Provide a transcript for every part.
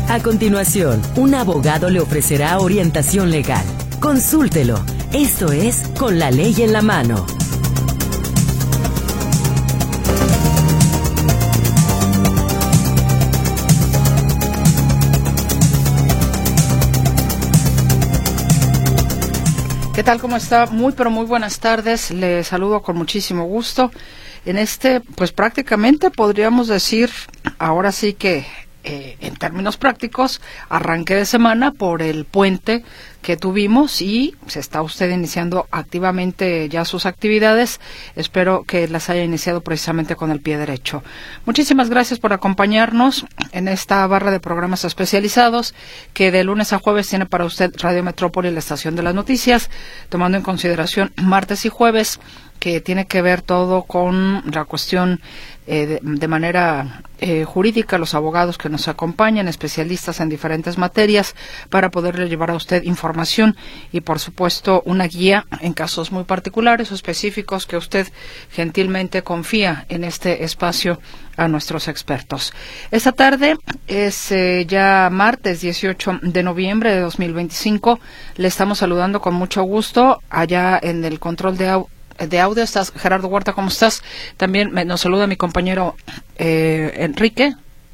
A continuación, un abogado le ofrecerá orientación legal. Consúltelo. Esto es Con la Ley en la Mano. ¿Qué tal? ¿Cómo está? Muy, pero muy buenas tardes. Le saludo con muchísimo gusto. En pues prácticamente podríamos decir, ahora sí que en términos prácticos, arranque de semana por el puente que tuvimos y se está usted iniciando activamente ya sus actividades. Espero que las haya iniciado precisamente con el pie derecho. Muchísimas gracias por acompañarnos en esta barra de programas especializados que de lunes a jueves tiene para usted Radio Metrópoli, la estación de las noticias, tomando en consideración martes y jueves, que tiene que ver todo con la cuestión de manera jurídica, los abogados que nos acompañan, especialistas en diferentes materias, para poderle llevar a usted información y, por supuesto, una guía en casos muy particulares o específicos que usted gentilmente confía en este espacio a nuestros expertos. Esta tarde es ya martes 18 de noviembre de 2025. Le estamos saludando con mucho gusto allá en el control de audio. Estás, Gerardo Huerta, ¿cómo estás? También nos saluda mi compañero Enrique.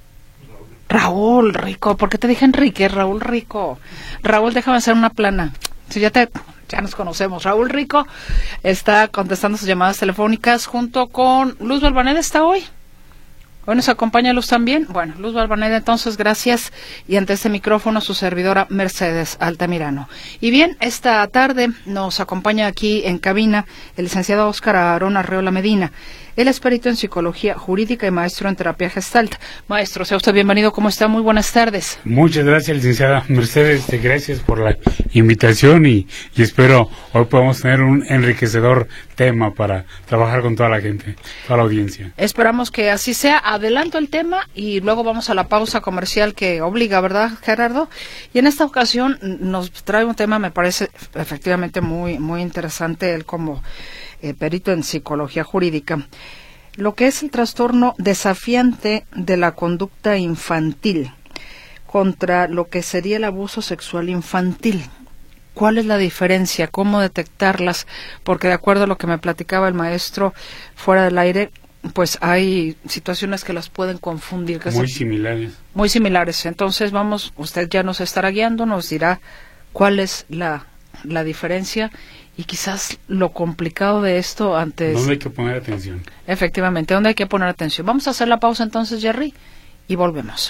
Raúl Rico, ¿por qué te dije Enrique? Raúl Rico. Raúl, déjame hacer una plana. Si ya nos conocemos. Raúl Rico está contestando sus llamadas telefónicas junto con Luz Balvanera. ¿Está hoy? Hoy nos acompaña Luz también. Bueno, Luz Balvanera, entonces, gracias. Y ante este micrófono, su servidora Mercedes Altamirano. Y bien, esta tarde nos acompaña aquí en cabina el licenciado Óscar Aarón Arreola Medina. Él es perito en psicología jurídica y maestro en terapia gestalt. Maestro, sea usted bienvenido. ¿Cómo está? Muy buenas tardes. Muchas gracias, licenciada Mercedes. Gracias por la invitación y espero hoy podamos tener un enriquecedor tema para trabajar con toda la gente, toda la audiencia. Esperamos que así sea. Adelanto el tema y luego vamos a la pausa comercial que obliga, ¿verdad, Gerardo? Y en esta ocasión nos trae un tema, me parece efectivamente muy, muy interesante, él como perito en psicología jurídica, lo que es el trastorno desafiante de la conducta infantil contra lo que sería el abuso sexual infantil. ¿Cuál es la diferencia? ¿Cómo detectarlas? Porque de acuerdo a lo que me platicaba el maestro fuera del aire, pues hay situaciones que las pueden confundir. Similares. Muy similares. Entonces usted ya nos estará guiando, nos dirá cuál es la diferencia y quizás lo complicado de esto antes. ¿Dónde hay que poner atención? Efectivamente, ¿dónde hay que poner atención? Vamos a hacer la pausa entonces, Jerry, y volvemos.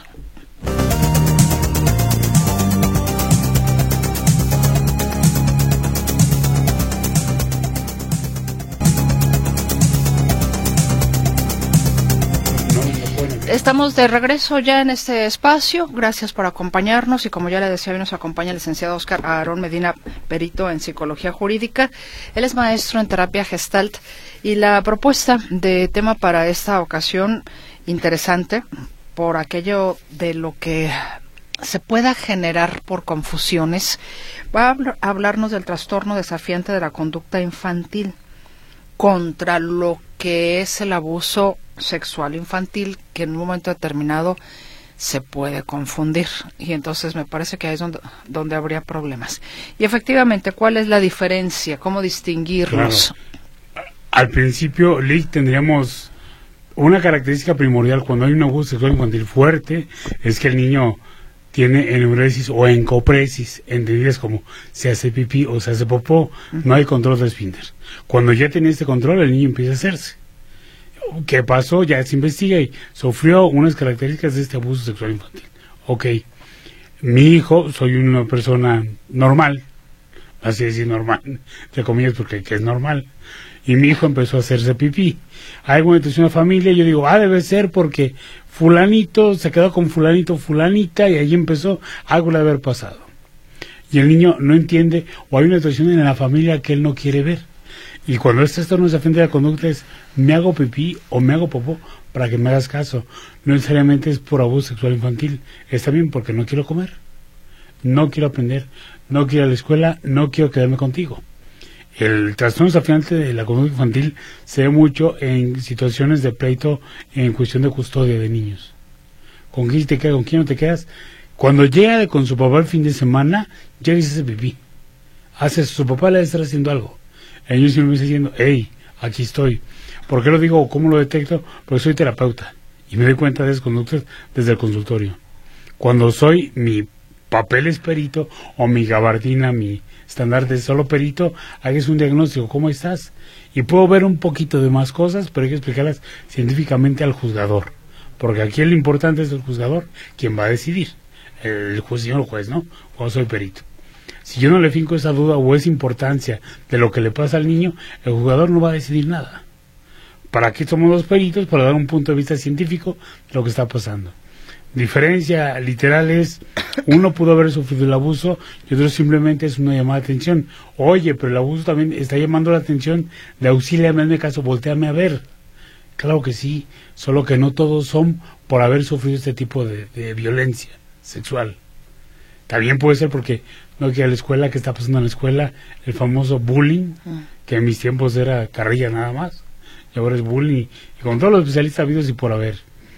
Estamos de regreso ya en este espacio. Gracias por acompañarnos y como ya le decía, hoy nos acompaña el licenciado Óscar Aarón Medina, perito en psicología jurídica. Él es maestro en terapia gestalt y la propuesta de tema para esta ocasión, interesante por aquello de lo que se pueda generar por confusiones, va a hablarnos del trastorno desafiante de la conducta infantil contra lo que es el abuso sexual infantil, que en un momento determinado se puede confundir y entonces me parece que ahí es donde habría problemas. Y efectivamente, ¿cuál es la diferencia? ¿Cómo distinguirlos? Claro. Al principio, Lick, tendríamos una característica primordial cuando hay un abuso sexual infantil fuerte, es que el niño tiene enuresis o encopresis, entendidas como se hace pipí o se hace popó, no hay control del esfínter. Cuando ya tiene este control, el niño empieza a hacerse. ¿Qué pasó? Ya se investiga y sufrió unas características de este abuso sexual infantil. Ok, mi hijo, soy una persona normal, así decir normal, entre comillas, porque que es normal, y mi hijo empezó a hacerse pipí. Hay una situación en la familia, yo digo, debe ser porque fulanito se quedó con fulanito, fulanita, y ahí empezó, algo le haber pasado. Y el niño no entiende, o hay una situación en la familia que él no quiere ver. Y cuando este trastorno desafiante de la conducta es, me hago pipí o me hago popó para que me hagas caso. No necesariamente es por abuso sexual infantil, es también porque no quiero comer, no quiero aprender, no quiero ir a la escuela, no quiero quedarme contigo. El trastorno desafiante de la conducta infantil se ve mucho en situaciones de pleito en cuestión de custodia de niños. ¿Con quién te quedas? ¿Con quién no te quedas? Cuando llega con su papá el fin de semana, llega y se hace pipí. Su papá le debe estar haciendo algo. El niño siempre me está diciendo, hey, aquí estoy. ¿Por qué lo digo o cómo lo detecto? Porque soy terapeuta y me doy cuenta de esas conductas desde el consultorio. Cuando mi papel es perito o mi gabardina, mi estandarte es solo perito, hagas un diagnóstico, ¿cómo estás? Y puedo ver un poquito de más cosas, pero hay que explicarlas científicamente al juzgador. Porque aquí lo importante es el juzgador, quien va a decidir. El señor juez, ¿no? O soy perito. Si yo no le finco esa duda o esa importancia de lo que le pasa al niño, el juzgador no va a decidir nada. ¿Para qué somos los peritos? Para dar un punto de vista científico de lo que está pasando. Diferencia literal es, uno pudo haber sufrido el abuso y otro simplemente es una llamada de atención. Oye, pero el abuso también está llamando la atención de auxíliame, hazme caso, volteame a ver. Claro que sí, solo que no todos son por haber sufrido este tipo de violencia sexual. También puede ser porque no que a la escuela, que está pasando en la escuela, el famoso bullying, que en mis tiempos era carrilla nada más, y ahora es bullying, y con todos los especialistas habidos y por haber.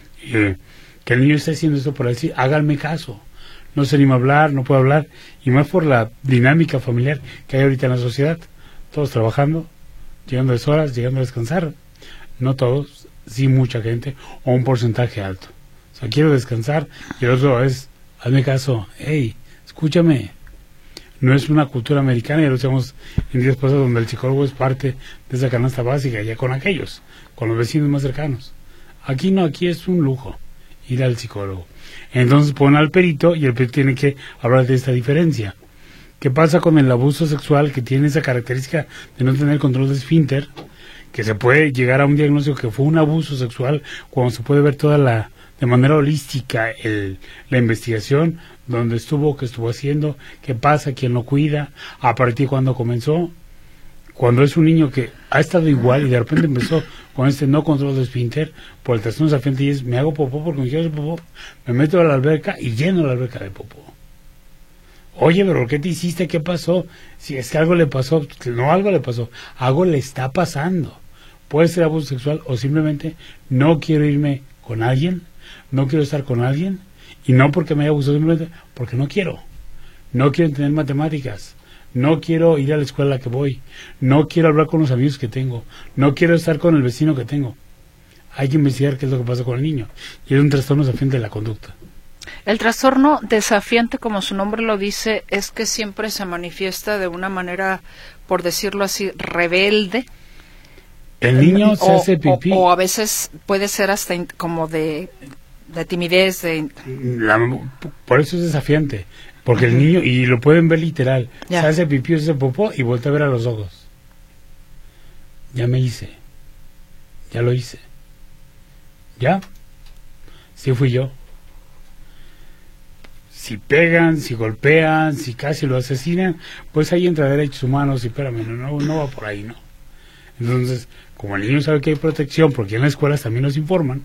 Que el niño esté haciendo esto por decir, háganme caso, no se anima a hablar, no puede hablar, y más por la dinámica familiar que hay ahorita en la sociedad, todos trabajando, llegando a deshoras, llegando a descansar, no todos, sí mucha gente, o un porcentaje alto. O sea, quiero descansar, y el otro es, hazme caso, hey, escúchame. No es una cultura americana, ya lo sabemos en días pasados, donde el psicólogo es parte de esa canasta básica, ya con aquellos, con los vecinos más cercanos. Aquí no, aquí es un lujo ir al psicólogo. Entonces pone al perito y el perito tiene que hablar de esta diferencia. ¿Qué pasa con el abuso sexual que tiene esa característica de no tener control de esfínter? Que se puede llegar a un diagnóstico que fue un abuso sexual cuando se puede ver de manera holística la investigación, dónde estuvo, qué estuvo haciendo, qué pasa, quién lo cuida, a partir de cuándo comenzó. Cuando es un niño que ha estado igual y de repente empezó con este no control de esfínter por el trastorno desafiante y es, me hago popó porque me quiero hacer popó, me meto a la alberca y lleno la alberca de popó. Oye, pero ¿qué te hiciste? ¿Qué pasó? Si es que algo le pasó, no algo le pasó, algo le está pasando. Puede ser abuso sexual o simplemente no quiero irme con alguien, no quiero estar con alguien, y no porque me haya abusado, simplemente porque no quiero. No quiero entender matemáticas, no quiero ir a la escuela a la que voy, no quiero hablar con los amigos que tengo, no quiero estar con el vecino que tengo. Hay que investigar qué es lo que pasa con el niño. Y es un trastorno desafiante de la conducta. El trastorno desafiante, como su nombre lo dice, es que siempre se manifiesta de una manera, por decirlo así, rebelde. El niño se hace pipí. O a veces puede ser hasta como de timidez. Por eso es desafiante. Porque el niño, y lo pueden ver literal, ya. Se hace pipí, se hace popó y voltea a ver a los ojos. Ya me hice. Ya lo hice. ¿Ya? Sí fui yo. Si pegan, si golpean, si casi lo asesinan, pues ahí entra derechos humanos y espérame, no va por ahí, ¿no? Entonces, como el niño sabe que hay protección, porque en las escuelas también nos informan,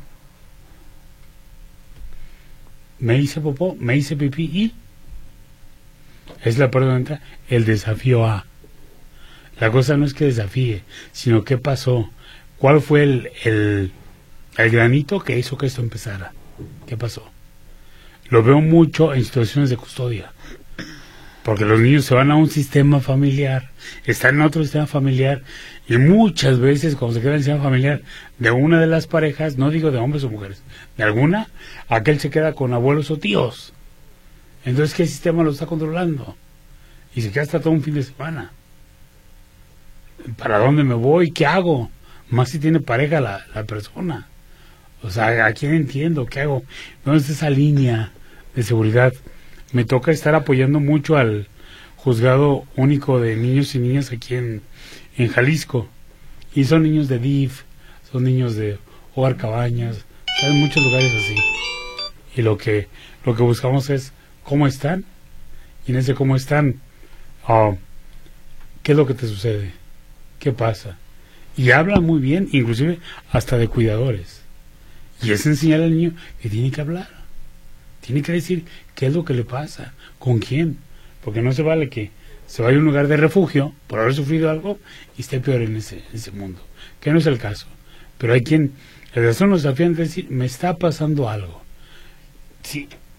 me hice popó, me hice pipí y es la parte donde entra el desafío A. La cosa no es que desafíe, sino qué pasó, cuál fue el granito que hizo que esto empezara, qué pasó. Lo veo mucho en situaciones de custodia, porque los niños se van a un sistema familiar, están en otro sistema familiar, y muchas veces cuando se queda en el sistema familiar de una de las parejas, no digo de hombres o mujeres, de alguna, aquel se queda con abuelos o tíos. Entonces, ¿qué sistema lo está controlando? Y se queda hasta todo un fin de semana. ¿Para dónde me voy? ¿Qué hago? Más si tiene pareja la persona. O sea, ¿a quién entiendo? ¿Qué hago? ¿Dónde está esa línea de seguridad? Me toca estar apoyando mucho al juzgado único de niños y niñas aquí en Jalisco. Y son niños de DIF, son niños de Hogar Cabañas, hay muchos lugares así. Y lo que buscamos es cómo están, y en ese cómo están, ¿qué es lo que te sucede? ¿Qué pasa? Y hablan muy bien, inclusive hasta de cuidadores. Y es enseñar al niño que tiene que hablar, tiene que decir qué es lo que le pasa, con quién, porque no se vale que se vaya a un lugar de refugio por haber sufrido algo y esté peor en ese mundo, que no es el caso. Pero hay quien, el trastorno desafiante es decir, me está pasando algo. Sí,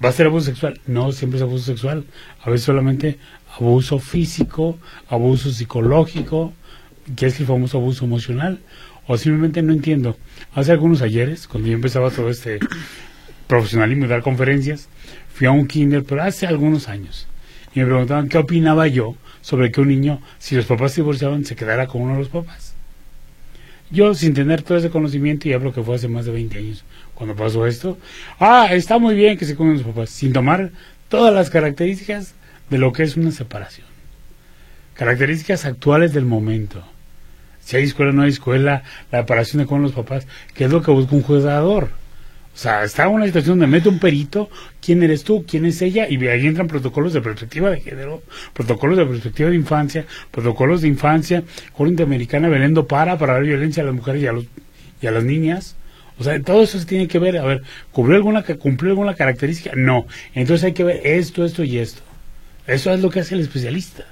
¿Va a ser abuso sexual? No, siempre es abuso sexual. A veces solamente abuso físico, abuso psicológico, que es el famoso abuso emocional, o simplemente no entiendo. Hace algunos ayeres, cuando yo empezaba todo este profesionalismo y dar conferencias, fui a un kinder, pero hace algunos años, y me preguntaban qué opinaba yo sobre que un niño, si los papás se divorciaban, se quedara con uno de los papás. Yo, sin tener todo ese conocimiento, y hablo que fue hace más de 20 años cuando pasó esto, está muy bien que se comen los papás, sin tomar todas las características de lo que es una separación. Características actuales del momento. Si hay escuela o no hay escuela, la separación de con los papás, que es lo que busca un juzgador. O sea, está en una situación donde mete un perito, ¿quién eres tú? ¿Quién es ella? Y ahí entran protocolos de perspectiva de género, protocolos de perspectiva de infancia, protocolos de infancia, Corte Interamericana velando para la violencia a las mujeres y a las niñas. O sea, todo eso se tiene que ver, a ver, ¿cumplió alguna característica? No. Entonces hay que ver esto y esto. Eso es lo que hace el especialista.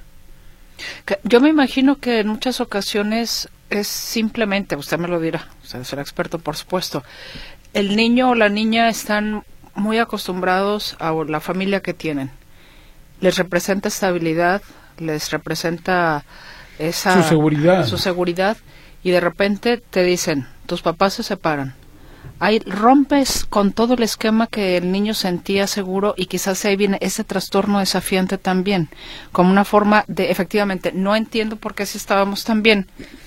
Yo me imagino que en muchas ocasiones es simplemente, usted me lo dirá, usted será experto por supuesto, el niño o la niña están muy acostumbrados a la familia que tienen. Les representa estabilidad, les representa esa su seguridad, y de repente te dicen, tus papás se separan. Ahí rompes con todo el esquema que el niño sentía seguro, y quizás ahí viene ese trastorno desafiante también, como una forma de, efectivamente, no entiendo por qué si estábamos tan bien,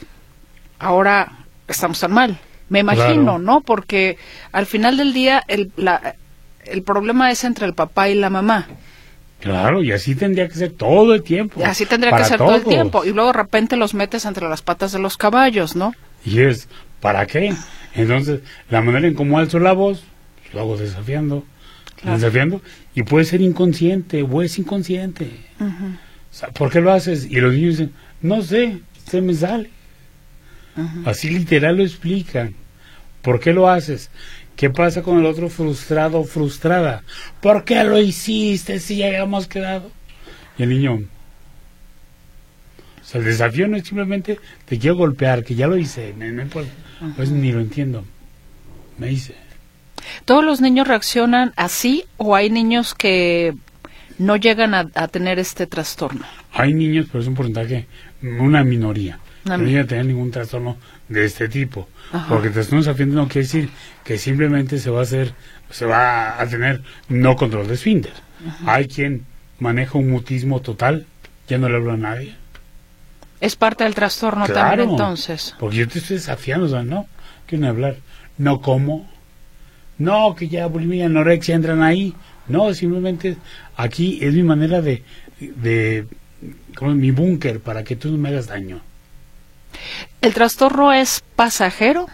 ahora estamos tan mal. Me imagino, claro, ¿no? Porque al final del día el problema es entre el papá y la mamá. Claro, y así tendría que ser todo el tiempo. Así tendría que ser todo el tiempo. Y luego de repente los metes entre las patas de los caballos, ¿no? Y es, ¿para qué? Entonces, la manera en cómo alzo la voz, lo hago desafiando, y puede ser inconsciente, o es inconsciente. O sea, ¿por qué lo haces? Y los niños dicen, no sé, se me sale. Así literal lo explican. ¿Por qué lo haces? ¿Qué pasa con el otro frustrado o frustrada? ¿Por qué lo hiciste si ya habíamos quedado? Y el niño... O sea, el desafío no es simplemente te quiero golpear, que ya lo hice, no puedo, pues ni lo entiendo. Me hice. ¿Todos los niños reaccionan así o hay niños que no llegan a tener este trastorno? Hay niños, pero es un porcentaje, una minoría. No llega a tener ningún trastorno de este tipo. Porque el trastorno desafiante no quiere decir que simplemente se va a tener no control de esfínter. Hay quien maneja un mutismo total, ya no le habla a nadie. Es parte del trastorno, claro, también, entonces. Porque yo te estoy desafiando, o sea, no quieren hablar, no como, no que ya bulimia, anorexia entran ahí, no, simplemente aquí es mi manera de como mi búnker para que tú no me hagas daño. ¿El trastorno es pasajero?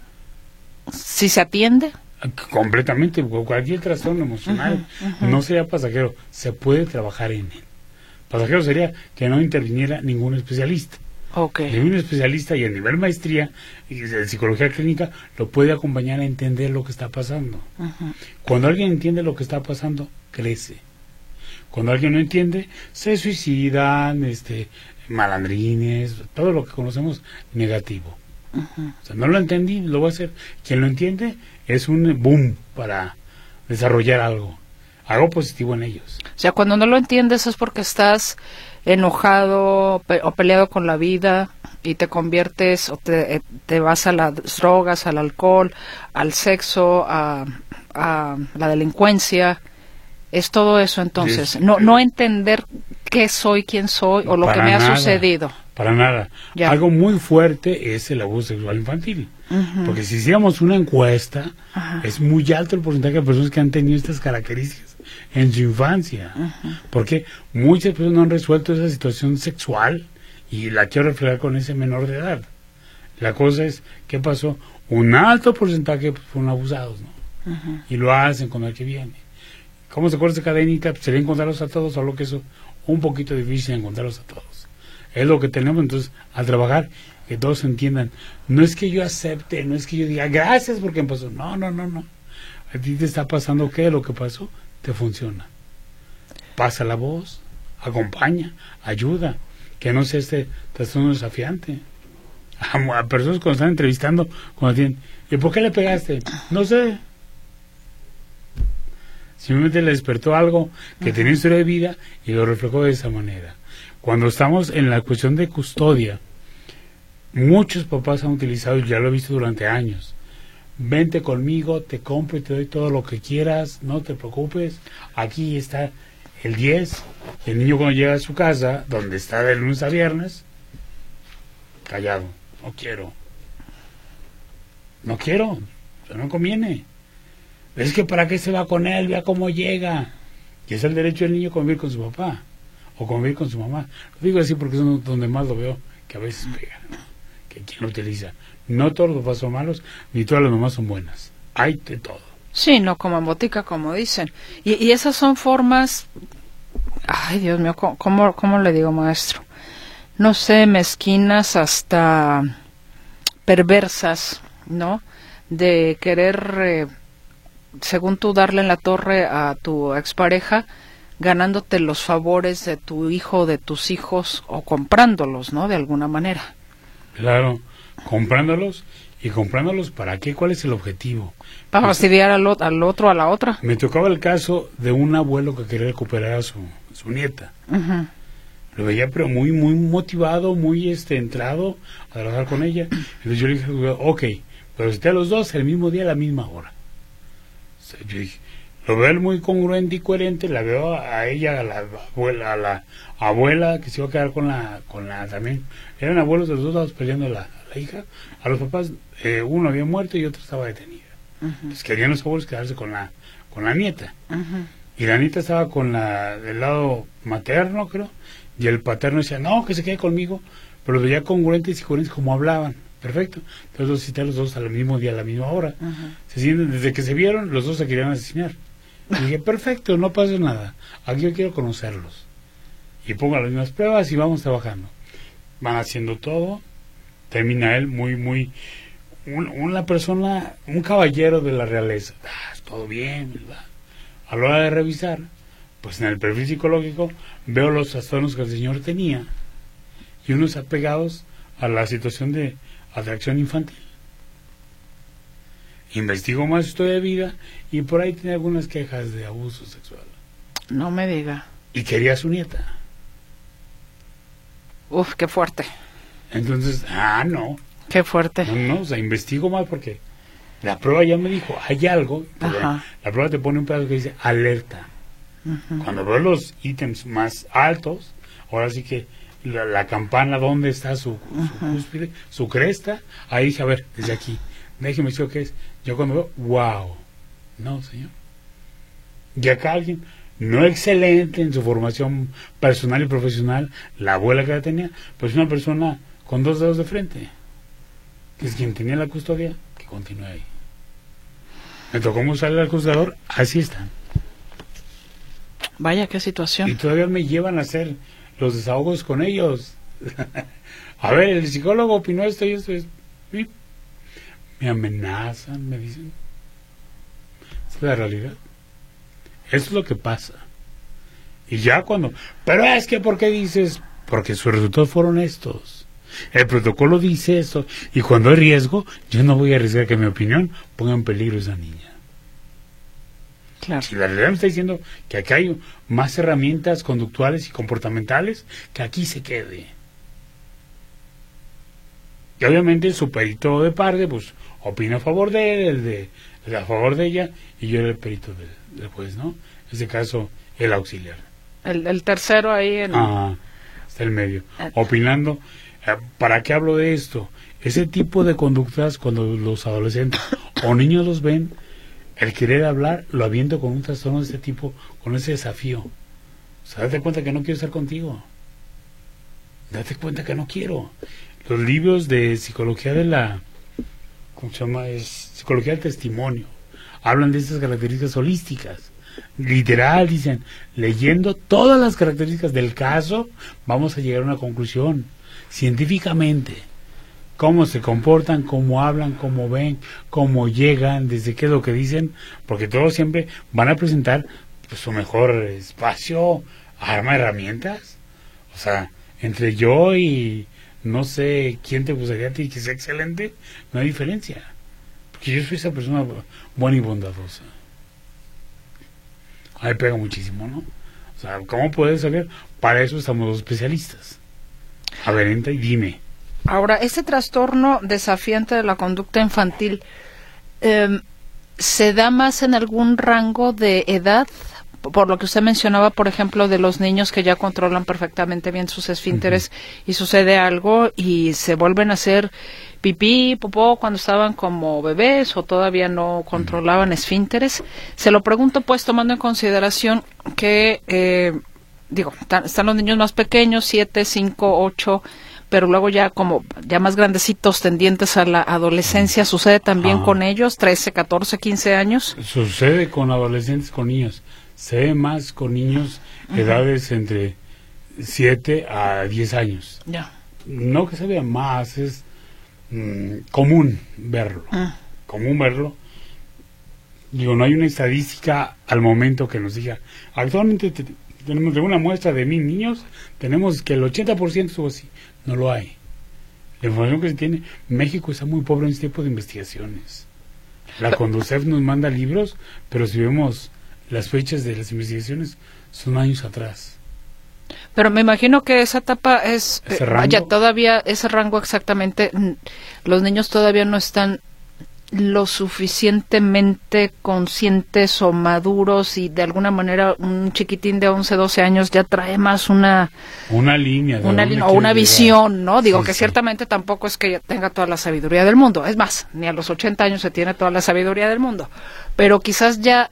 ¿Si se atiende? Completamente, cualquier trastorno emocional no sería pasajero, se puede trabajar en él. Pasajero sería que no interviniera ningún especialista. Ningún especialista, y a nivel maestría y de psicología clínica lo puede acompañar a entender lo que está pasando. Cuando alguien entiende lo que está pasando, crece. Cuando alguien no entiende, se suicidan, malandrines, todo lo que conocemos negativo. O sea, no lo entendí, lo voy a hacer. Quien lo entiende es un boom para desarrollar algo positivo en ellos. O sea, cuando no lo entiendes es porque estás enojado o peleado con la vida y te conviertes o te vas a las drogas, al alcohol, al sexo, a la delincuencia. Es todo eso, entonces. No entender qué soy, quién soy o lo que me ha sucedido. Para nada. Ya. Algo muy fuerte es el abuso sexual infantil. Porque si hiciéramos una encuesta, es muy alto el porcentaje de personas que han tenido estas características en su infancia. Porque muchas personas no han resuelto esa situación sexual y la quiero reflejar con ese menor de edad. La cosa es, ¿qué pasó? Un alto porcentaje fueron abusados, ¿no? Y lo hacen con el que viene. ¿Cómo se corta esa cadenita? ¿Sería encontrarlos a todos? Solo que eso un poquito difícil encontrarlos a todos. Es lo que tenemos entonces al trabajar, que todos entiendan. No es que yo acepte, no es que yo diga gracias porque me pasó. No. A ti te está pasando qué, lo que pasó te funciona. Pasa la voz, acompaña, ayuda, que no sea trastorno desafiante. A personas cuando están entrevistando, cuando tienen, ¿y por qué le pegaste? No sé. simplemente le despertó algo que tenía historia de vida y lo reflejó de esa manera. Cuando estamos en la cuestión de custodia, muchos papás han utilizado, y ya lo he visto durante años, vente conmigo, te compro y te doy todo lo que quieras, no te preocupes, aquí está el 10, el niño cuando llega a su casa, donde está de lunes a viernes, callado, no quiero, no conviene, es que para qué se va con él, vea cómo llega, y es el derecho del niño convivir con su papá, o convivir con su mamá. Lo digo así porque es donde más lo veo, que a veces pega, ¿no? Que quien lo utiliza. No todos los papás son malos, ni todas las mamás son buenas. Hay de todo. Sí, no como en botica, como dicen. Y esas son formas, ay Dios mío, ¿cómo le digo, maestro? No sé, mezquinas hasta perversas, ¿no? De querer, según tú, darle en la torre a tu expareja, ganándote los favores de tu hijo o de tus hijos, o comprándolos, ¿no? De alguna manera. Claro, comprándolos. ¿Y comprándolos para qué? ¿Cuál es el objetivo? Para fastidiar al otro, a la otra. Me tocaba el caso de un abuelo que quería recuperar a su nieta. Uh-huh. Lo veía pero muy motivado, muy entrado a trabajar con ella. Entonces yo le dije, ok, pero esté a los dos el mismo día a la misma hora. O sea, yo dije, lo veo él muy congruente y coherente, la veo a ella, a la abuela que se iba a quedar con la también. Eran abuelos de los dos lados peleando la hija. A los papás, uno había muerto y otro estaba detenida. Uh-huh. Entonces querían los abuelos quedarse con la nieta. Uh-huh. Y la nieta estaba con del lado materno, creo, y el paterno decía, no, que se quede conmigo, pero los veía congruentes y coherentes como hablaban. Perfecto. Entonces los cité a los dos al mismo día, a la misma hora. Uh-huh. Se sienten, desde que se vieron, los dos se querían asesinar. Y dije, perfecto, no pasa nada. Aquí yo quiero conocerlos. Y pongo las mismas pruebas y vamos trabajando. Van haciendo todo. Termina él una persona, un caballero de la realeza. Todo bien, ¿verdad? A la hora de revisar, pues en el perfil psicológico veo los trastornos que el señor tenía y unos apegados a la situación de atracción infantil. Investigo más su historia de vida y por ahí tiene algunas quejas de abuso sexual. No me diga. Y quería a su nieta. Uf, qué fuerte. Entonces, no. Qué fuerte. No, o sea, investigo más porque la prueba ya me dijo, hay algo. La prueba te pone un pedazo que dice alerta. Uh-huh. Cuando veo los ítems más altos, ahora sí que la campana, ¿dónde está su cúspide, su cresta? Ahí dije, a ver, desde aquí. Déjeme decir qué es. Yo cuando veo, wow. No, señor. Y acá alguien, no excelente en su formación personal y profesional, la abuela que la tenía, pues una persona con 2 dedos de frente, que es quien tenía la custodia, que continúe ahí. Me tocó mostrarle al juzgador, así están. Vaya, qué situación. Y todavía me llevan a hacer los desahogos con ellos. A ver, el psicólogo opinó esto y esto es... Me amenazan, me dicen. Es la realidad. Eso es lo que pasa. Y ya cuando... Pero es que, ¿por qué dices? Porque sus resultados fueron estos. El protocolo dice esto. Y cuando hay riesgo, yo no voy a arriesgar que mi opinión ponga en peligro a esa niña. Claro. Si la realidad me está diciendo que aquí hay más herramientas conductuales y comportamentales, que aquí se quede. Y obviamente su perito de parte, pues, opina a favor de él, el a favor de ella, y yo era el perito del juez, ¿no? En este caso, el auxiliar. El tercero ahí en... está el medio. Opinando, ¿para qué hablo de esto? Ese tipo de conductas, cuando los adolescentes o niños los ven, el querer hablar, lo aviento con un trastorno de este tipo, con ese desafío. O sea, date cuenta que no quiero estar contigo. Date cuenta que no quiero. Los libros de psicología de la... ¿Cómo se llama? Es psicología del testimonio. Hablan de estas características holísticas. Literal, dicen, leyendo todas las características del caso, vamos a llegar a una conclusión. Científicamente, cómo se comportan, cómo hablan, cómo ven, cómo llegan, desde qué es lo que dicen, porque todos siempre van a presentar pues, su mejor espacio, arma, herramientas. O sea, entre yo y no sé quién te gustaría a ti que sea excelente, no hay diferencia. Porque yo soy esa persona buena y bondadosa. ahí pega muchísimo, ¿no? O sea, ¿cómo puedes saber? Para eso estamos los especialistas. A ver, entra y dime. Ahora, este trastorno desafiante de la conducta infantil, ¿se da más en algún rango de edad? Por lo que usted mencionaba, por ejemplo, de los niños que ya controlan perfectamente bien sus esfínteres y sucede algo y se vuelven a hacer pipí, popó cuando estaban como bebés o todavía no controlaban esfínteres. Se lo pregunto pues tomando en consideración que, están los niños más pequeños, 7, 5, 8, pero luego ya como ya más grandecitos tendientes a la adolescencia, ¿sucede también con ellos, 13, 14, 15 años? Sucede con adolescentes, con niños. Se ve más con niños edades entre 7 a 10 años. Ya. No que se vea más, es común verlo. Común verlo. Digo, no hay una estadística al momento que nos diga. Actualmente tenemos de una muestra de 1000 niños, tenemos que el 80% estuvo así. No lo hay. La información que se tiene, México está muy pobre en este tipo de investigaciones. La Conducef nos manda libros, pero si vemos las fechas de las investigaciones, son años atrás. Pero me imagino que esa etapa es, todavía, ese rango exactamente, los niños todavía no están lo suficientemente conscientes o maduros y de alguna manera un chiquitín de 11, 12 años ya trae más una línea o una visión, ¿no? Digo que ciertamente tampoco es que tenga toda la sabiduría del mundo, es más, ni a los 80 años se tiene toda la sabiduría del mundo, pero quizás ya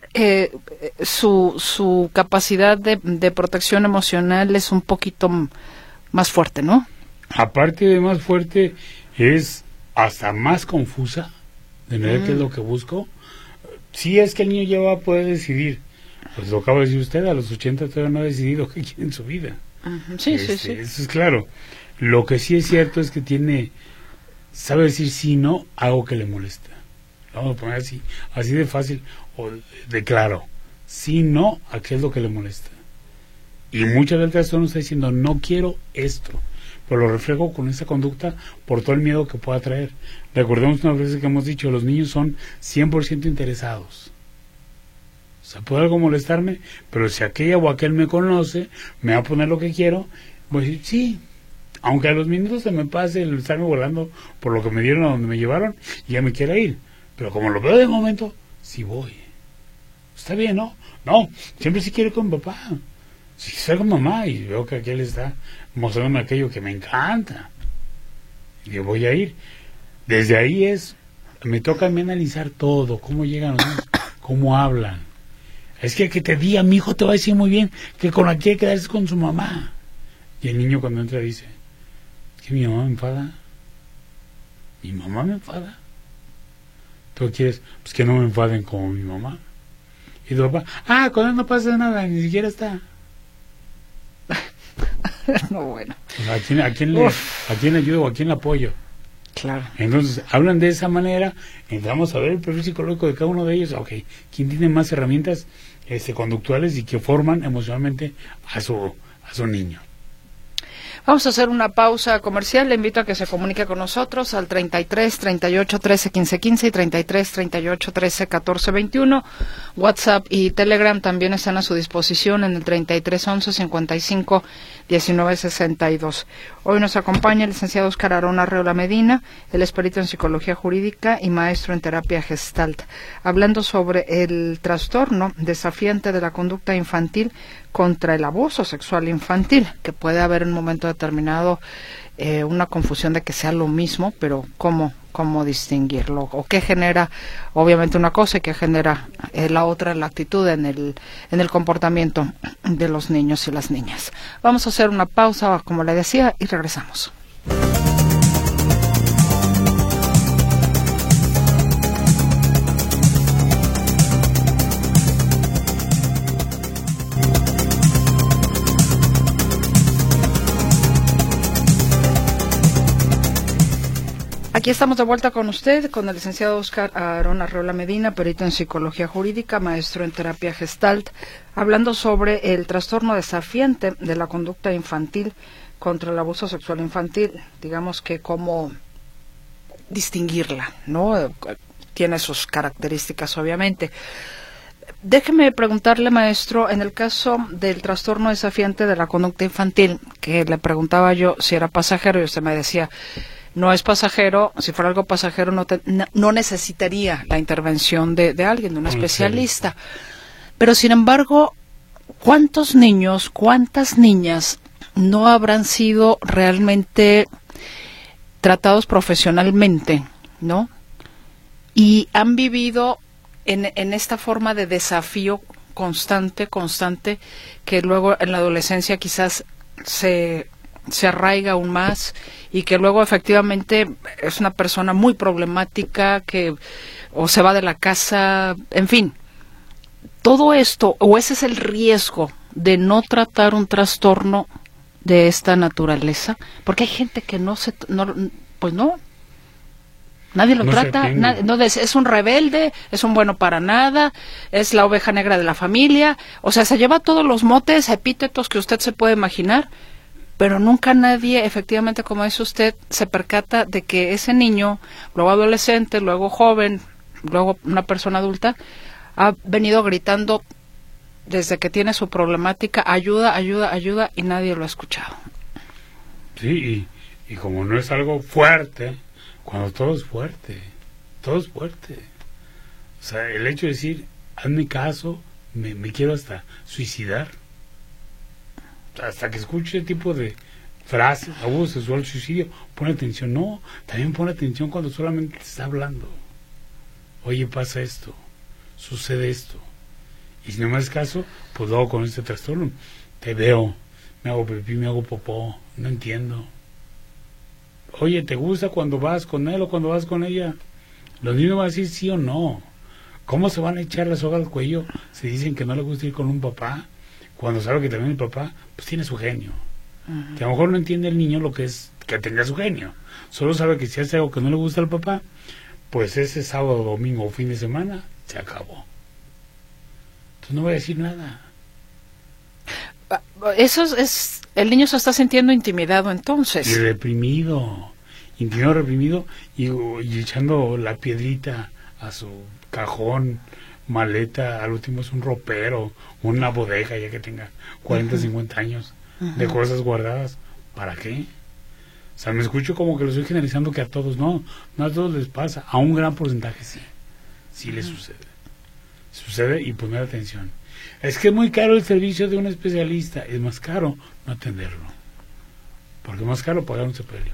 su capacidad de protección emocional es un poquito más fuerte, ¿no? Aparte de más fuerte, es hasta más confusa. De manera que es lo que busco. Si es que el niño ya va a poder decidir, pues lo acaba de decir usted, a los 80 todavía no ha decidido qué quiere en su vida. Sí. Eso es claro. Lo que sí es cierto es que sabe decir sí, no, algo que le molesta. Lo vamos a poner así de fácil o de claro. Sí, no, a qué es lo que le molesta. Y muchas veces el trastorno está diciendo, no quiero esto, pero lo reflejo con esa conducta por todo el miedo que pueda traer. Recordemos una frase que hemos dicho, los niños son 100% interesados. O sea, puede algo molestarme, pero si aquella o aquel me conoce, me va a poner lo que quiero, voy a decir, sí, aunque a los minutos se me pase el estarme volando por lo que me dieron a donde me llevaron, y ya me quiera ir. Pero como lo veo de momento, sí voy. Está bien, ¿no? No, siempre sí quiere con papá. Si estoy con mamá y veo que aquel está mostrándome aquello que me encanta, y yo voy a ir. Desde ahí me toca a mí analizar todo, cómo llegan los niños, cómo hablan. Es que te diga, mi hijo te va a decir muy bien que con la quiere quedarse con su mamá. Y el niño cuando entra dice, es que mi mamá me enfada. Mi mamá me enfada. ¿Tú quieres? Pues que no me enfaden como mi mamá. Y tu papá, con él no pasa nada, ni siquiera está. No, bueno. ¿A quién le ayudo o a quién le apoyo? Claro. Entonces, hablan de esa manera, entramos a ver el perfil psicológico de cada uno de ellos, quién tiene más herramientas conductuales y que forman emocionalmente a su niño. Vamos a hacer una pausa comercial. Le invito a que se comunique con nosotros al 33 38 13 15 15 y 33 38 13 14 21. WhatsApp y Telegram también están a su disposición en el 33 11 55 19 62. Hoy nos acompaña el licenciado Óscar Aarón Arreola Medina, el experto en psicología jurídica y maestro en terapia Gestalt, hablando sobre el trastorno desafiante de la conducta infantil contra el abuso sexual infantil, que puede haber en un momento determinado una confusión de que sea lo mismo, pero cómo distinguirlo, o qué genera obviamente una cosa y qué genera la otra, la actitud en el comportamiento de los niños y las niñas. Vamos a hacer una pausa, como le decía, y regresamos. Aquí estamos de vuelta con usted, con el licenciado Óscar Aarón Arreola Medina, perito en psicología jurídica, maestro en terapia Gestalt, hablando sobre el trastorno desafiante de la conducta infantil contra el abuso sexual infantil. Digamos que cómo distinguirla, ¿no? Tiene sus características, obviamente. Déjeme preguntarle, maestro, en el caso del trastorno desafiante de la conducta infantil, que le preguntaba yo si era pasajero y usted me decía, no es pasajero, si fuera algo pasajero no necesitaría la intervención de alguien, de un especialista. Pero sin embargo, ¿cuántos niños, cuántas niñas no habrán sido realmente tratados profesionalmente, ¿no? Y han vivido en esta forma de desafío constante, que luego en la adolescencia quizás se arraiga aún más y que luego efectivamente es una persona muy problemática que o se va de la casa, en fin. Todo esto, o ese es el riesgo de no tratar un trastorno de esta naturaleza, porque hay gente que nadie lo trata, es un rebelde, es un bueno para nada, es la oveja negra de la familia, o sea, se lleva todos los motes, epítetos que usted se puede imaginar, pero nunca nadie, efectivamente, como dice usted, se percata de que ese niño, luego adolescente, luego joven, luego una persona adulta, ha venido gritando desde que tiene su problemática, ayuda, ayuda, ayuda, y nadie lo ha escuchado. Sí, y como no es algo fuerte, cuando todo es fuerte, todo es fuerte. O sea, el hecho de decir, hazme caso, me quiero hasta suicidar. Hasta que escuche ese tipo de frases, abuso sexual, suicidio, pon atención. No, también pon atención cuando solamente te está hablando. Oye, pasa esto, sucede esto. Y si no me haces caso, pues luego con este trastorno. Te veo, me hago pipí, me hago popó, no entiendo. Oye, ¿te gusta cuando vas con él o cuando vas con ella? Los niños van a decir sí o no. ¿Cómo se van a echar la soga al cuello si dicen que no les gusta ir con un papá? Cuando sabe que también el papá pues tiene su genio. Que a lo mejor no entiende el niño lo que es que tenga su genio. Solo sabe que si hace algo que no le gusta al papá, pues ese sábado, domingo o fin de semana se acabó. Entonces no voy a decir nada. Eso es, el niño se está sintiendo intimidado entonces. Y reprimido, reprimido y echando la piedrita a su cajón, maleta, al último es un ropero, una bodega ya que tenga 40, 50 años de cosas guardadas. ¿Para qué? O sea, me escucho como que lo estoy generalizando que a todos, no a todos les pasa, a un gran porcentaje sí les sucede y poner atención. Es que es muy caro el servicio de un especialista, es más caro no atenderlo, porque es más caro pagar un sepelio.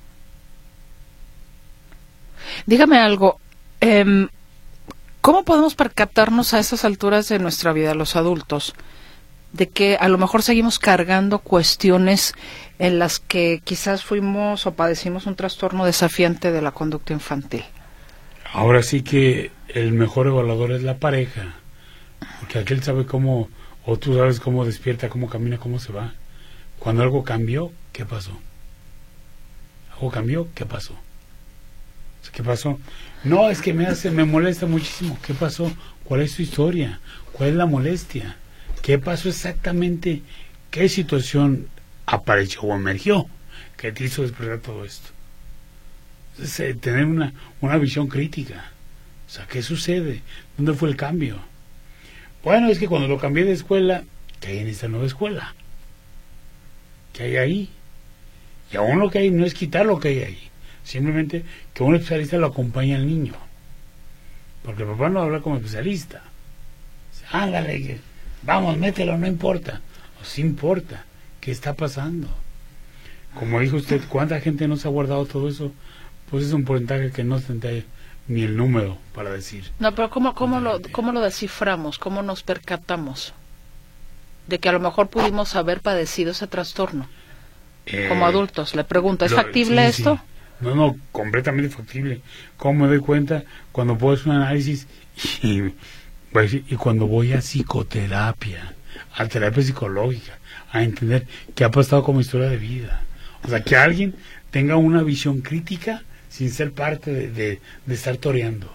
Dígame algo, ¿cómo podemos percatarnos a estas alturas de nuestra vida, los adultos, de que a lo mejor seguimos cargando cuestiones en las que quizás fuimos o padecimos un trastorno desafiante de la conducta infantil? Ahora sí que el mejor evaluador es la pareja, porque aquel sabe cómo, o tú sabes cómo despierta, cómo camina, cómo se va. Cuando algo cambió, ¿qué pasó? ¿Algo cambió? ¿Qué pasó? ¿Qué pasó? No, es que me molesta muchísimo. ¿Qué pasó? ¿Cuál es tu historia? ¿Cuál es la molestia? ¿Qué pasó exactamente? ¿Qué situación apareció o emergió que te hizo despertar todo esto? Entonces, tener una visión crítica. O sea, ¿qué sucede? ¿Dónde fue el cambio? Bueno, es que cuando lo cambié de escuela, ¿qué hay en esta nueva escuela? ¿Qué hay ahí? Y aún lo que hay no es quitar lo que hay ahí. Simplemente que un especialista lo acompañe al niño. Porque el papá no habla como especialista. Ándale, vamos, mételo, no importa. O sí importa. ¿Qué está pasando? Como dijo usted, ¿cuánta gente no se ha guardado todo eso? Pues es un porcentaje que no tendrá ni el número para decir. No, pero ¿cómo lo desciframos? ¿Cómo nos percatamos de que a lo mejor pudimos haber padecido ese trastorno? Como adultos, le pregunto, ¿es factible esto? Sí. No, completamente factible. ¿Cómo me doy cuenta? Cuando puedo hacer un análisis y cuando voy a psicoterapia, a terapia psicológica, a entender qué ha pasado con mi historia de vida. O sea, que alguien tenga una visión crítica sin ser parte de estar toreando.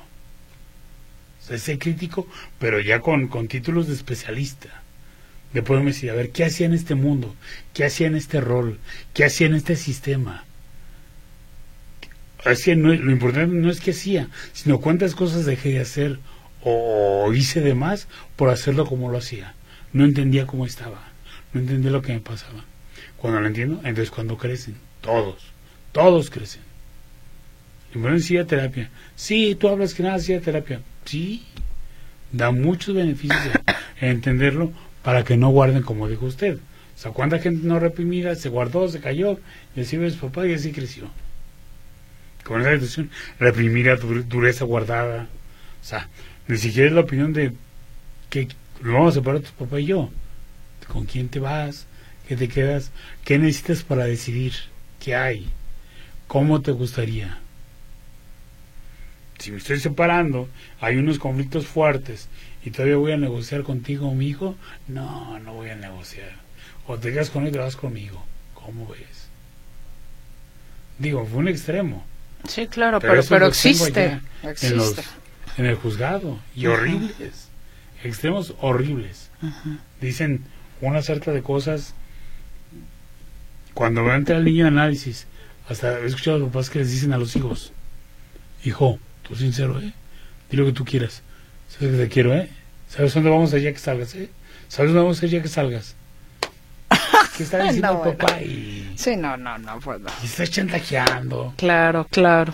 O sea, ser crítico, pero ya con títulos de especialista. De poderme decir, a ver, ¿qué hacía en este mundo? ¿Qué hacía en este rol? ¿Qué hacía en este sistema? Lo importante no es qué hacía, sino cuántas cosas dejé de hacer o hice de más por hacerlo como lo hacía. No entendía cómo estaba, no entendía lo que me pasaba. Cuando lo entiendo, entonces cuando crecen, todos crecen. Y bueno, sí a terapia. Sí, tú hablas que nada, sí a terapia. Sí, da muchos beneficios en entenderlo para que no guarden, como dijo usted. O sea, cuánta gente no reprimida se guardó, se cayó, y así ves papá y así creció. Con esa situación, reprimida, dureza guardada. O sea, ni siquiera es la opinión de que lo vamos a separar tu papá y yo. ¿Con quién te vas? ¿Qué te quedas? ¿Qué necesitas para decidir? ¿Qué hay? ¿Cómo te gustaría? Si me estoy separando, hay unos conflictos fuertes y todavía voy a negociar contigo, mi hijo, no voy a negociar. O te quedas con él y te vas conmigo. ¿Cómo ves? Digo, fue un extremo. Sí, claro, pero existe. En el juzgado. Y horribles. Extremos horribles. Dicen una certa de cosas. Cuando entra el niño en análisis, hasta he escuchado a los papás que les dicen a los hijos: hijo, tú sincero, di lo que tú quieras. ¿Sabes que te quiero, ¿Sabes dónde vamos a ir ya que salgas, ¿Sabes dónde vamos a ir ya que salgas? ¿Qué está diciendo el papá? Sí, no, pues no. Y está chantajeando. Claro.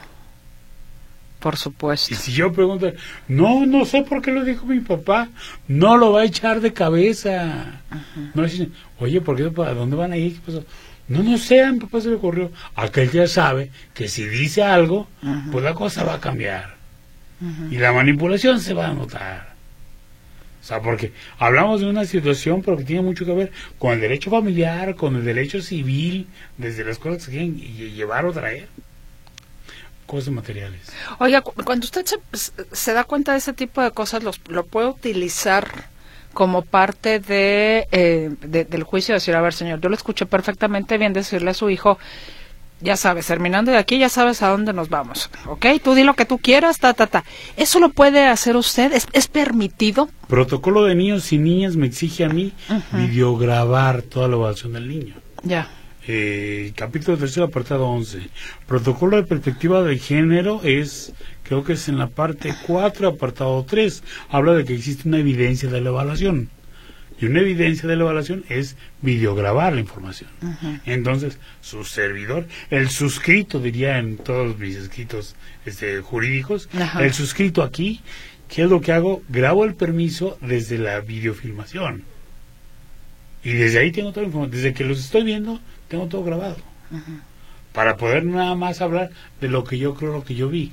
Por supuesto. Y si yo pregunto, no sé por qué lo dijo mi papá, no lo va a echar de cabeza. No dicen, oye, ¿por qué? ¿A dónde van a ir? ¿Qué pasó? No sé, a mi papá se le ocurrió. Aquel ya sabe que si dice algo, pues la cosa va a cambiar. Y la manipulación se va a notar. O sea, porque hablamos de una situación, pero que tiene mucho que ver con el derecho familiar, con el derecho civil, desde las cosas que se quieren llevar o traer. Cosas materiales. Oiga, cuando usted se da cuenta de ese tipo de cosas, lo puede utilizar como parte del juicio, decir, a ver, señor, yo lo escuché perfectamente bien decirle a su hijo, ya sabes, terminando de aquí, ya sabes a dónde nos vamos, ¿ok? Tú di lo que tú quieras, ¿Eso lo puede hacer usted? ¿Es permitido? Protocolo de niños y niñas me exige a mí videograbar toda la evaluación del niño. Ya. Capítulo 3, apartado 11. Protocolo de perspectiva de género creo que es en la parte 4, apartado 3. Habla de que existe una evidencia de la evaluación. Y una evidencia de la evaluación es videograbar la información. Entonces, su servidor, el suscrito, diría en todos mis escritos jurídicos, el suscrito aquí, ¿qué es lo que hago? Grabo el permiso desde la videofilmación. Y desde ahí tengo toda la información. Desde que los estoy viendo, tengo todo grabado. Para poder nada más hablar de lo que yo creo, lo que yo vi.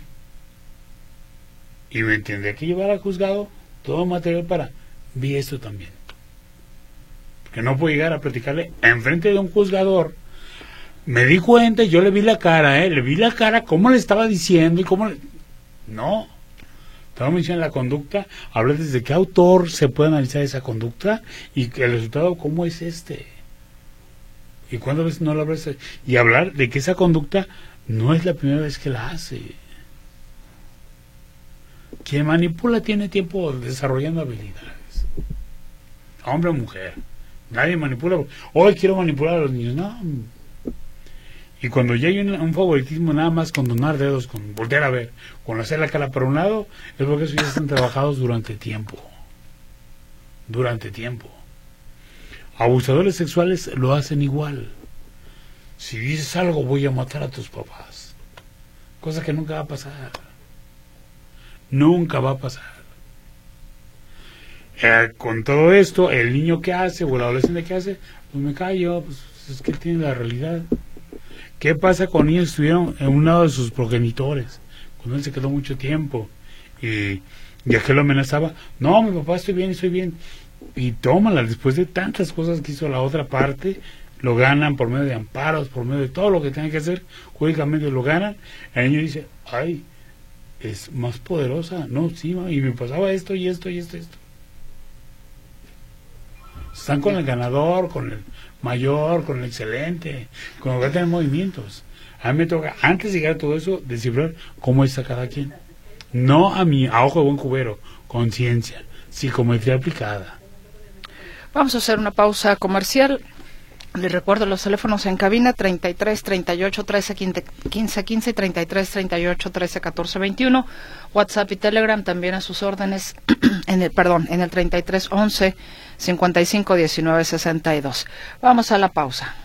Y me tendré que llevar al juzgado todo material para, vi esto también. Porque no puedo llegar a platicarle enfrente de un juzgador. Me di cuenta, yo le vi la cara, le vi la cara, cómo le estaba diciendo y cómo No. Estaba mencionando la conducta, hablar desde qué autor se puede analizar esa conducta y el resultado cómo es y cuántas veces no lo hablas, y hablar de que esa conducta no es la primera vez que la hace. Quien manipula tiene tiempo desarrollando habilidades, hombre o mujer. Nadie manipula, hoy quiero manipular a los niños, no. Y cuando ya hay un favoritismo nada más con donar dedos, con voltear a ver, con hacer la cara para un lado, es porque esos ya están trabajados durante tiempo. Abusadores sexuales lo hacen igual. Si dices algo, voy a matar a tus papás. Cosa que nunca va a pasar. Nunca va a pasar. Con todo esto, el niño que hace o el adolescente que hace, pues me callo, pues es que tiene la realidad. ¿Qué pasa con niños que estuvieron en un lado de sus progenitores? Cuando él se quedó mucho tiempo y aquel lo amenazaba, no, mi papá estoy bien, y tómala, después de tantas cosas que hizo la otra parte, lo ganan por medio de amparos, por medio de todo lo que tienen que hacer, jurídicamente lo ganan, el niño dice, ay, es más poderosa, no, sí, y me pasaba esto y esto. Están con el ganador, con el mayor, con el excelente, con el que va a tener movimientos. A mí me toca, antes de llegar a todo eso, descifrar cómo está cada quien. No a ojo de buen cubero, conciencia, psicometría aplicada. Vamos a hacer una pausa comercial Les recuerdo los teléfonos en cabina 33 38 13 15 15 y 33 38 13 14 21. WhatsApp y Telegram también a sus órdenes en el 33 11 55 19 62. Vamos a la pausa.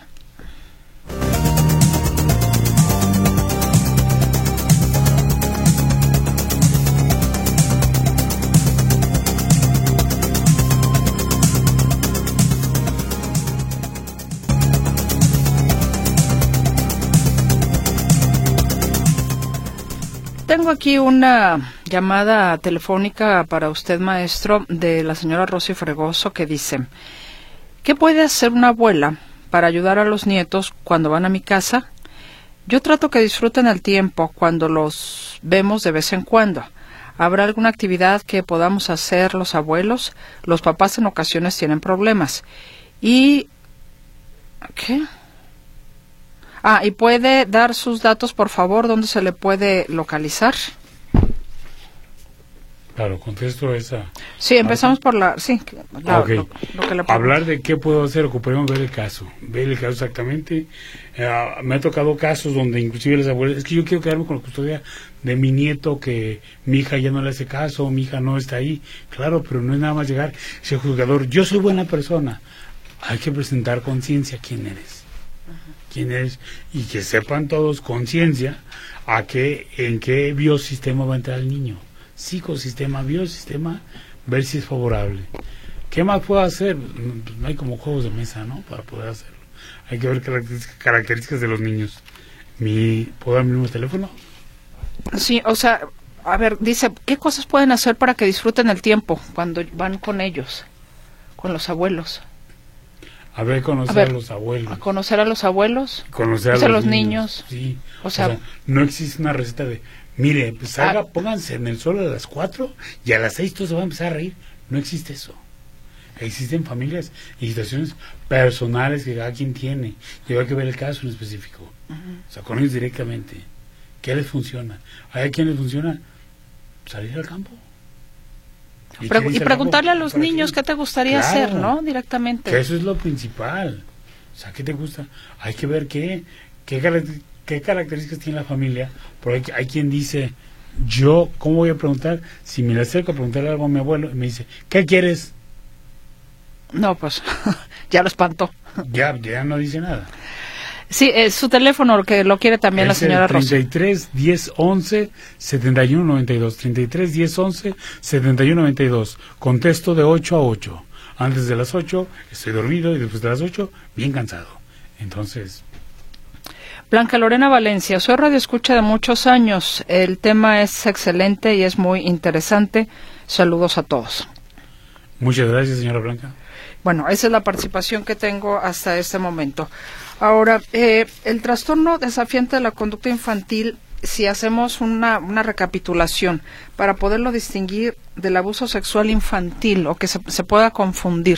Tengo aquí una llamada telefónica para usted, maestro, de la señora Rosy Fregoso, que dice: ¿qué puede hacer una abuela para ayudar a los nietos cuando van a mi casa? Yo trato que disfruten el tiempo cuando los vemos de vez en cuando. ¿Habrá alguna actividad que podamos hacer los abuelos? Los papás en ocasiones tienen problemas. ¿Y qué? ¿Y puede dar sus datos, por favor, dónde se le puede localizar? Claro, contesto esa. Sí, empezamos por la... Sí, Okay. Lo que le hablar de qué puedo hacer, ocuparemos ver el caso. Ver el caso exactamente. Me ha tocado casos donde inclusive las abuelas... Es que yo quiero quedarme con la custodia de mi nieto, que mi hija ya no le hace caso, mi hija no está ahí. Claro, pero no es nada más llegar, ser juzgador. Yo soy buena persona. Hay que presentar conciencia. ¿Quién eres? ¿Quién eres? Y que sepan todos, conciencia, en qué biosistema va a entrar el niño. Psicosistema, biosistema, ver si es favorable. ¿Qué más puedo hacer? No hay como juegos de mesa, ¿no? Para poder hacerlo. Hay que ver características de los niños. ¿Puedo dar mi número de teléfono? Sí, o sea, a ver, dice, ¿qué cosas pueden hacer para que disfruten el tiempo cuando van con ellos, con los abuelos? A ver, conocer a los abuelos. A conocer a los abuelos. Conocer a los niños. Sí. O sea, no existe una receta de, mire, pues pónganse en el sol a las 4 y a las 6 todos se van a empezar a reír. No existe eso. Existen familias y situaciones personales que cada quien tiene. Y hay que ver el caso en específico. O sea, con ellos directamente. ¿Qué les funciona? Hay a quien les funciona salir al campo. Y preguntarle a los niños qué te gustaría hacer, ¿no? Directamente. Que eso es lo principal. O sea, ¿qué te gusta? Hay que ver qué características tiene la familia. Porque hay quien dice, yo, ¿cómo voy a preguntar? Si me le acerco a preguntarle algo a mi abuelo y me dice, ¿qué quieres? No, pues, ya lo espantó. Ya no dice nada. Sí, su teléfono, que lo quiere también la señora Rosa. 33 10 11 71 92. 33 10 11 71 92. Contesto de 8 a 8. Antes de las 8 estoy dormido y después de las 8 bien cansado. Entonces... Blanca Lorena Valencia, soy radioescucha de muchos años. El tema es excelente y es muy interesante. Saludos a todos. Muchas gracias, señora Blanca. Bueno, esa es la participación que tengo hasta este momento. Ahora, el trastorno desafiante de la conducta infantil, si hacemos una recapitulación para poderlo distinguir del abuso sexual infantil o que se pueda confundir,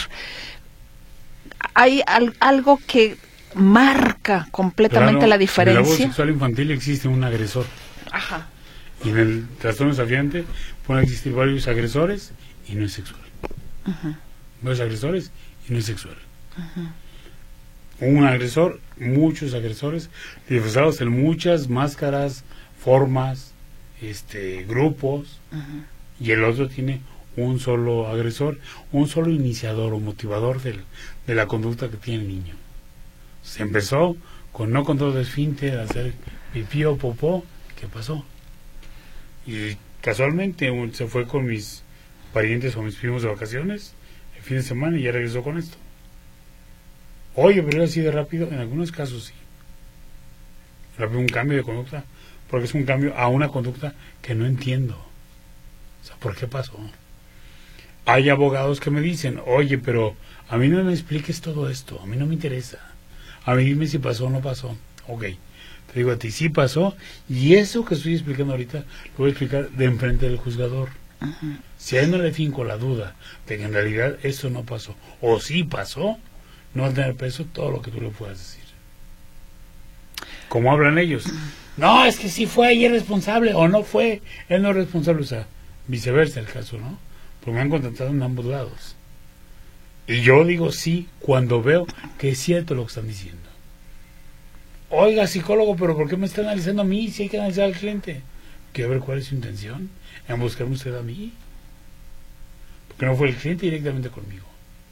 ¿hay algo que marca completamente la diferencia? En el abuso sexual infantil existe un agresor. Ajá. Y en el trastorno desafiante pueden existir varios agresores y no es sexual. Uh-huh. Varios agresores y no es sexual. Uh-huh. Un agresor, muchos agresores, disfrazados en muchas máscaras, formas, grupos, uh-huh. Y el otro tiene un solo agresor, un solo iniciador o motivador de la conducta que tiene el niño. Se empezó con no control de esfínter, hacer pipí o popó. ¿Qué pasó? Y casualmente se fue con mis parientes o mis primos de vacaciones el fin de semana y ya regresó con esto. Oye, pero así de rápido, en algunos casos sí. Rápido, un cambio de conducta, porque es un cambio a una conducta que no entiendo. O sea, ¿por qué pasó? Hay abogados que me dicen, oye, pero a mí no me expliques todo esto, a mí no me interesa. A mí dime si pasó o no pasó. Ok, te digo a ti, sí pasó, y eso que estoy explicando ahorita, lo voy a explicar de enfrente del juzgador. Uh-huh. Si a él no le finco la duda de que en realidad eso no pasó, o sí pasó, no va a tener peso todo lo que tú le puedas decir. ¿Cómo hablan ellos? No, es que sí fue y es responsable, o no fue, él no es responsable, o sea, viceversa el caso, ¿no? Porque me han contactado en ambos lados. Y yo digo sí cuando veo que es cierto lo que están diciendo. Oiga, psicólogo, pero ¿por qué me está analizando a mí si hay que analizar al cliente? Quiero ver cuál es su intención en buscarme usted a mí. Porque no fue el cliente directamente conmigo.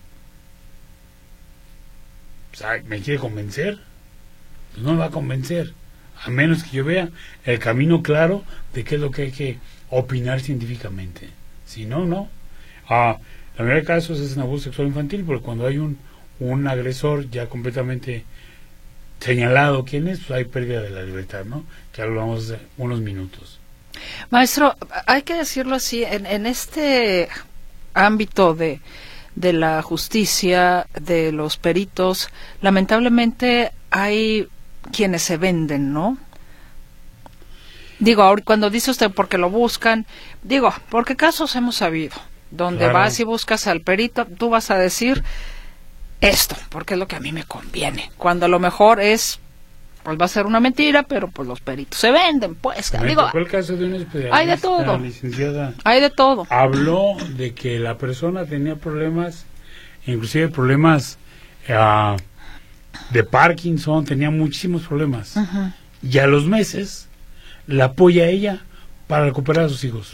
O sea, ¿me quiere convencer? Pues no me va a convencer. A menos que yo vea el camino claro de qué es lo que hay que opinar científicamente. Si no, no. La mayoría de casos es un abuso sexual infantil, porque cuando hay un agresor ya completamente señalado quién es, pues hay pérdida de la libertad, ¿no? Que hablamos hace unos minutos. Maestro, hay que decirlo así, en este ámbito de la justicia, de los peritos, lamentablemente hay quienes se venden, ¿no? Digo, ahora cuando dice usted porque lo buscan, digo, porque casos hemos sabido, donde claro, vas y buscas al perito, tú vas a decir esto, porque es lo que a mí me conviene, cuando a lo mejor es, pues va a ser una mentira, pero pues los peritos se venden, pues. Me digo, tocó el caso de una especialista, hay de todo, licenciada, hay de todo. habló de que la persona tenía problemas, inclusive problemas de Parkinson, tenía muchísimos problemas. Uh-huh. Y a los meses la apoya a ella para recuperar a sus hijos.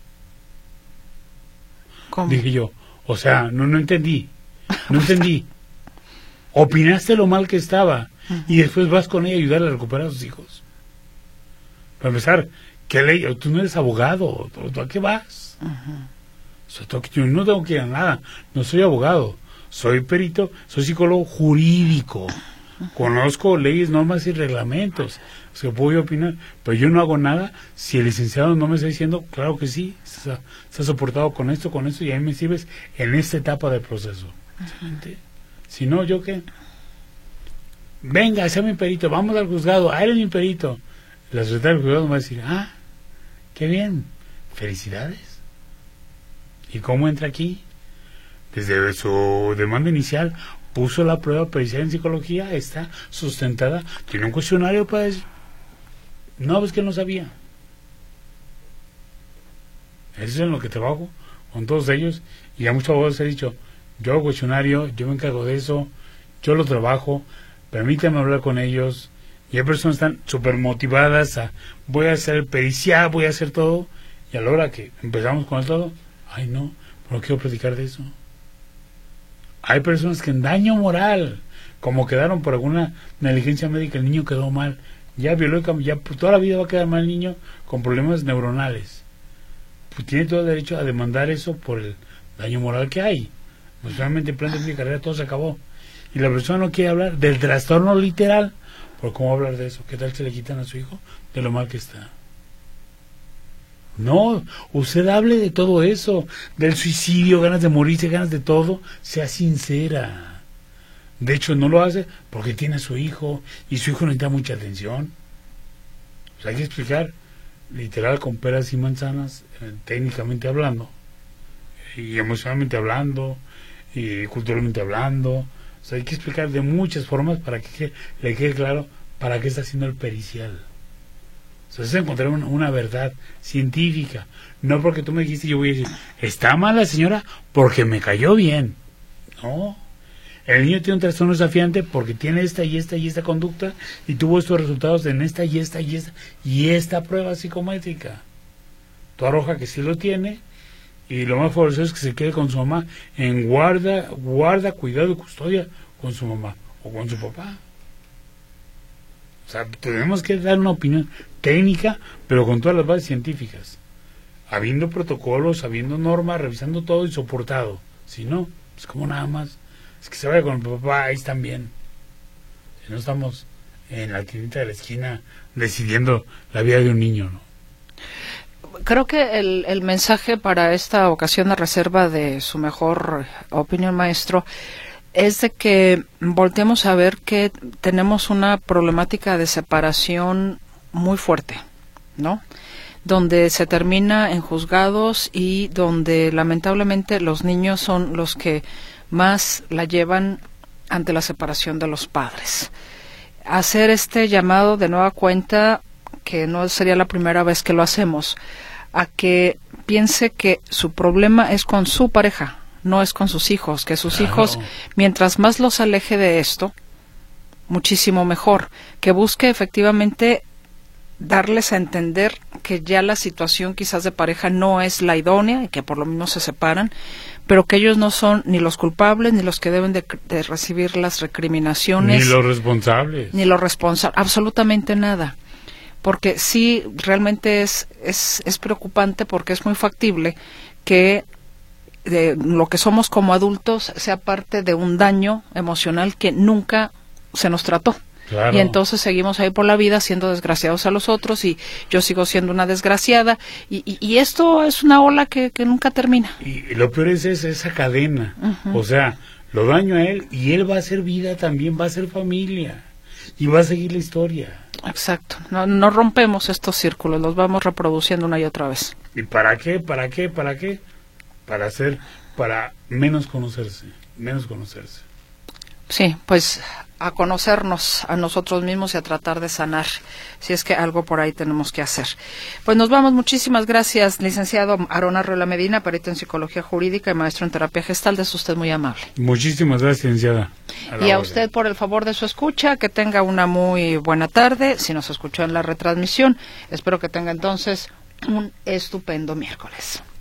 ¿Cómo? Dije yo, o sea, no entendí. No entendí. Opinaste lo mal que estaba y después vas con ella a ayudarle a recuperar a sus hijos. Para empezar, ¿qué ley? Tú no eres abogado, ¿tú a qué vas? O sea, yo no tengo que ir a nada, no soy abogado, soy perito, soy psicólogo jurídico, conozco leyes, normas y reglamentos, o sea, puedo opinar, pero yo no hago nada si el licenciado no me está diciendo, claro que sí, se ha soportado con esto, y a mí me sirves en esta etapa del proceso. Si no, ¿yo qué? Venga, sea mi perito, vamos al juzgado, eres mi perito. La secretaria del juzgado me va a decir, qué bien, felicidades. ¿Y cómo entra aquí? Desde su demanda inicial puso la prueba pericial en psicología, está sustentada, tiene un cuestionario para decir, no, pues que no sabía. Eso es en lo que trabajo con todos ellos, y a muchos abogados he dicho, yo hago cuestionario, yo me encargo de eso, yo lo trabajo, permítame hablar con ellos, y hay personas que están súper motivadas a, voy a hacer pericial, voy a hacer todo, y a la hora que empezamos con el todo, ay no, pero no quiero platicar de eso. Hay personas que en daño moral, como quedaron por alguna negligencia médica, el niño quedó mal, ya biológicamente, ya toda la vida va a quedar mal el niño con problemas neuronales. Pues tiene todo el derecho a demandar eso por el daño moral que hay. Pues solamente en plan de mi carrera todo se acabó. Y la persona no quiere hablar del trastorno literal, ¿por cómo hablar de eso? ¿Qué tal se le quitan a su hijo de lo mal que está? No, usted hable de todo eso, del suicidio, ganas de morirse, ganas de todo, sea sincera. De hecho, no lo hace porque tiene a su hijo y su hijo necesita mucha atención. Pues hay que explicar, literal, con peras y manzanas, técnicamente hablando, y emocionalmente hablando, y culturalmente hablando. O sea, hay que explicar de muchas formas para que le quede claro para qué está haciendo el pericial. O sea, es encontrar una verdad científica. No porque tú me dijiste, yo voy a decir, está mal la señora porque me cayó bien. No. El niño tiene un trastorno desafiante porque tiene esta y esta y esta conducta y tuvo estos resultados en esta y esta y esta y esta prueba psicométrica. Tú arroja que sí lo tiene y lo más favorecido es que se quede con su mamá en guarda, cuidado y custodia con su mamá o con su papá. O sea, tenemos que dar una opinión técnica, pero con todas las bases científicas, habiendo protocolos, habiendo normas, revisando todo y soportado. Si no, es como nada más, es que se vaya con el papá, ahí están bien. Si no estamos en la tiendita de la esquina decidiendo la vida de un niño, ¿no? Creo que el mensaje para esta ocasión de reserva de su mejor opinión, maestro, es de que volteemos a ver que tenemos una problemática de separación muy fuerte, ¿no? Donde se termina en juzgados y donde lamentablemente los niños son los que más la llevan ante la separación de los padres. Hacer este llamado de nueva cuenta, que no sería la primera vez que lo hacemos, a que piense que su problema es con su pareja, no es con sus hijos, que sus hijos, mientras más los aleje de esto, muchísimo mejor, que busque efectivamente darles a entender que ya la situación quizás de pareja no es la idónea y que por lo menos se separan, pero que ellos no son ni los culpables ni los que deben de recibir las recriminaciones. Ni los responsables. Ni los responsables, absolutamente nada. Porque sí, realmente es preocupante porque es muy factible que de lo que somos como adultos sea parte de un daño emocional que nunca se nos trató. Claro. Y entonces seguimos ahí por la vida siendo desgraciados a los otros y yo sigo siendo una desgraciada y esto es una ola que nunca termina. Y lo peor es esa cadena. O sea, lo daño a él y él va a hacer vida también, va a hacer familia y va a seguir la historia. Exacto. No rompemos estos círculos, los vamos reproduciendo una y otra vez. ¿Y para qué? ¿Para menos conocerse. Sí, pues a conocernos a nosotros mismos y a tratar de sanar, si es que algo por ahí tenemos que hacer. Pues nos vamos, muchísimas gracias, licenciado Aarón Arreola Medina, perito en Psicología Jurídica y maestro en Terapia Gestal, es usted muy amable. Muchísimas gracias, licenciada. Y a usted por el favor de su escucha, que tenga una muy buena tarde, si nos escuchó en la retransmisión, espero que tenga entonces un estupendo miércoles.